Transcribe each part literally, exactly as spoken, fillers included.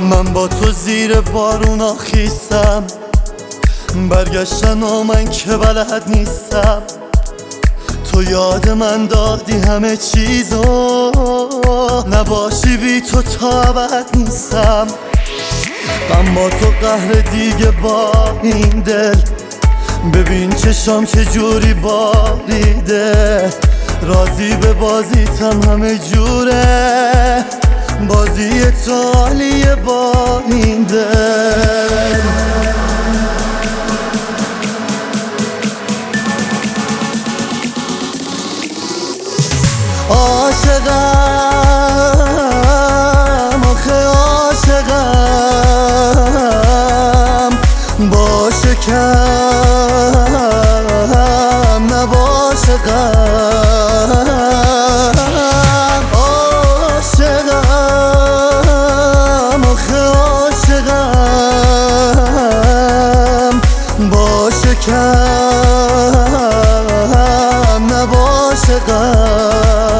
من با تو زیر بارونا خیستم، برگشتن و من که بلد نیستم. تو یاد من دادی همه چیزو، نباشی بی تو تا ابد نیستم. من با تو قهر دیگه با این دل، ببین چشام چجوری باریده. راضی به بازیتم همه جوره، بازی تو عالیه با این دل. عاشقم آخه عاشقم، باشه کم نباشه غم. عاشقم آخه عاشقم، باشه کم نباشه غم.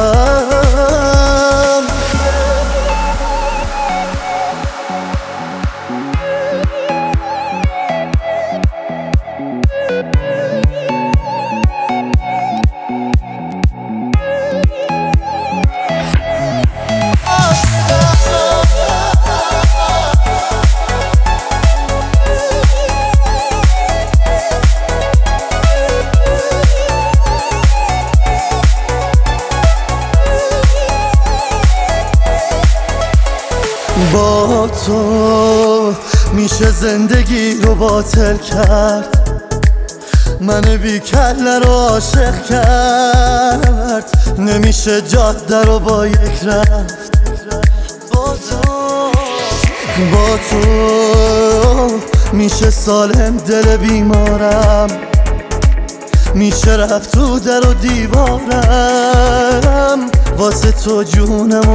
با تو میشه زندگی رو باطل کرد، من بی کله رو عاشق کرد. نمیشه جاده رو با یک رفت. با تو با تو میشه سالم دل بیمارم، میشه رفت تو در و دیوارم، واسه تو جونمو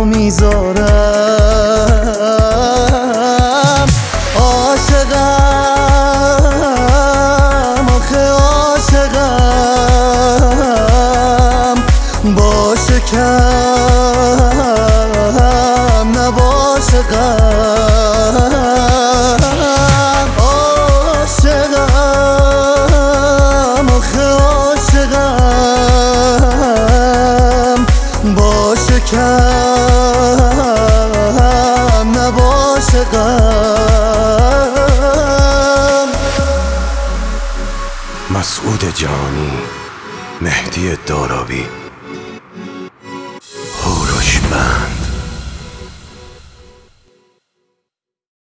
میذارم. عاشقم آخه عاشقم، باشه کم نباشه غم. عاشقم آخه عاشقم، باشه کم نباشه غم. مسعود جانی، مهدی دارابی.